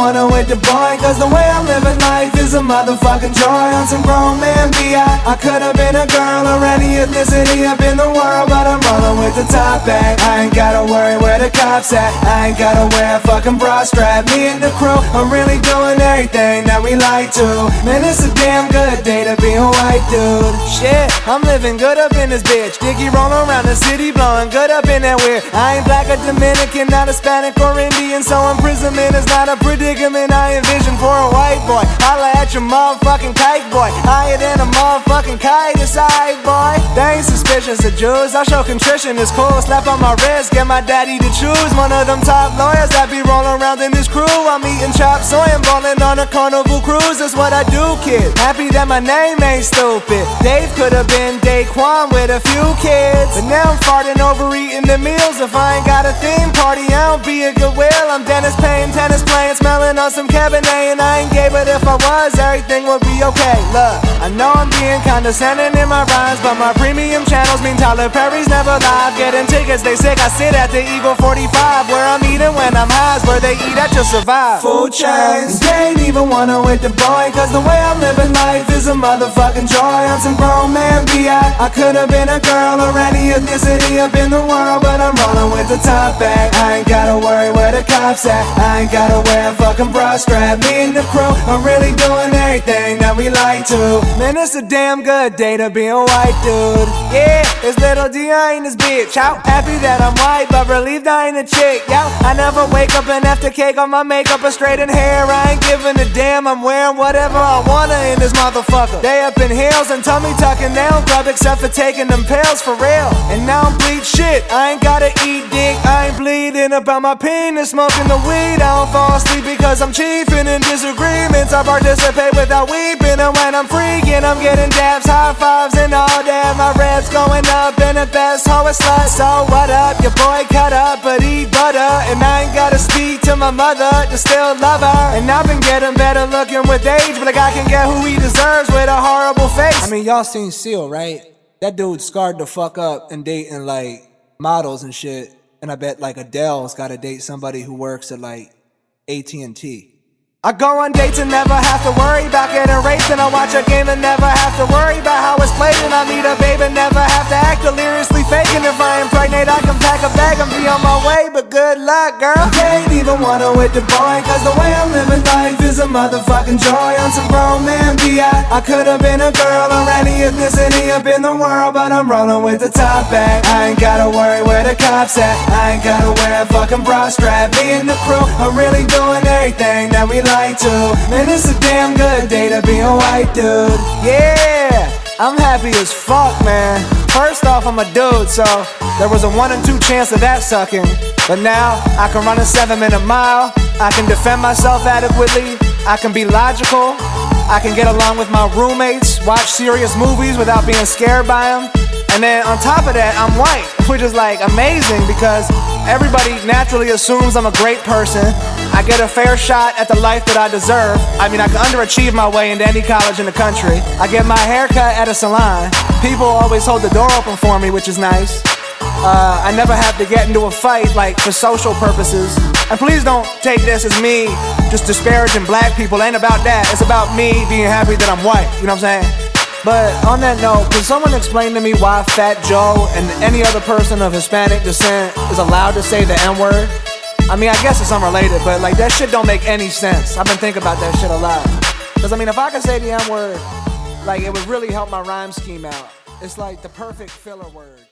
wanna with the boy, cause the way I'm living life is a motherfucking joy. On some grown man B.I. could've been a girl or any ethnicity up in the world, but I'm rolling with the top back. I ain't gotta worry where the cops at. I ain't gotta wear a fucking bra strap. Me and the crew are really doing everything that we like to. Man, it's a damn good day to be a white dude. Shit, I'm living good up in this bitch. Dicky rolling around the city, blowing good up in that weird. I ain't black or Dominican, not Hispanic or Indian, so imprisonment is not a predicament I envision for a white boy. Holla at your motherfucking kite boy, higher than a motherfucking kite aside boy. They ain't suspicious of Jews, I show contrition, it's cool. Slap on my wrist, get my daddy to choose. One of them top lawyers that be rolling around in this crew. I'm eating chop soy and ballin' on a carnival cruise. That's what I do, kid. Happy that my name ain't stupid. Dave could've been Daquan with a few kids, but now I'm farting over eating the meals. If I ain't got a theme party, I don't be a goodwill. I'm Dennis Payne, tennis playing, smelling on some Cabernet. And I ain't gay, but if I was, everything would be okay. Look, I know I'm being condescending in my rhymes, but my premium channels mean Tyler Perry's never live. Getting tickets, they sick, I sit at the Eagle 45. Where I'm eating when I'm high is where they eat at to survive. Food chains, they ain't even wanna with the boy, cause the way I'm living life is a motherfucking joy. I'm some grown man B.I. could've been a girl or any ethnicity up in the world, but I'm rolling with the top back. I ain't gotta worry where the cops at. I ain't gotta wear a fucking bra strap. Me and the crew are really doing everything that we like to. Man, it's a damn good day to be a white dude. Yeah, it's Little D.I. in this bitch. Out happy that I'm white, but relieved I ain't a chick. Yo, I never wake up and after cake on my makeup or straighten hair. I ain't giving a damn, I'm wearing whatever I wanna in this motherfucker. They up in heels and tummy tucking down club, except for taking them pills for real. And now I'm bleed shit, I ain't gotta eat dick. I ain't bleeding about my penis, smoking the weed. I don't fall asleep because I'm chiefing in disagreements. I participate without weeping, and when I'm freaking, I'm getting dabs, high fives, and all that. My reps going up in the best hoe a slut. So what up, your boy cut up, but eat butter. And I ain't gotta speak to my mother to still love her. And I've been getting better looking with age, but a guy can get who he deserves with a horrible face. I mean, y'all seen Seal, right? That dude scarred the fuck up and dating like models and shit. And I bet like Adele's gotta date somebody who works at like AT&T. I go on dates and never have to worry about getting raped, and I watch a game and never have to worry about how it's played. And I meet a babe and never have to act deliriously fake. And if I impregnate, I can pack a bag and be on my way. But good luck, girl. I ain't even wanna with the boy, cause the way I'm living life is a motherfucking joy. On some grown man B.I. could've been a girl or any ethnicity up in the world, but I'm rolling with the top back. I ain't gotta worry where the cops at. I ain't gotta wear a fucking bra strap. Me and the crew are really doing everything that we like to. Man, it's a damn good day to be a white dude. Yeah, I'm happy as fuck, man. First off, I'm a dude, so there was a 1 in 2 chance of that sucking. But now, I can run a 7-minute mile. I can defend myself adequately. I can be logical. I can get along with my roommates, watch serious movies without being scared by them. And then on top of that, I'm white, which is like amazing because everybody naturally assumes I'm a great person. I get a fair shot at the life that I deserve. I mean, I can underachieve my way into any college in the country. I get my hair cut at a salon. People always hold the door open for me, which is nice. I never have to get into a fight, like, for social purposes. And please don't take this as me just disparaging black people. It ain't about that. It's about me being happy that I'm white. You know what I'm saying? But on that note, can someone explain to me why Fat Joe and any other person of Hispanic descent is allowed to say the N-word? I mean, I guess it's unrelated, but like that shit don't make any sense. I've been thinking about that shit a lot. Cause I mean, if I could say the N-word, like it would really help my rhyme scheme out. It's like the perfect filler word.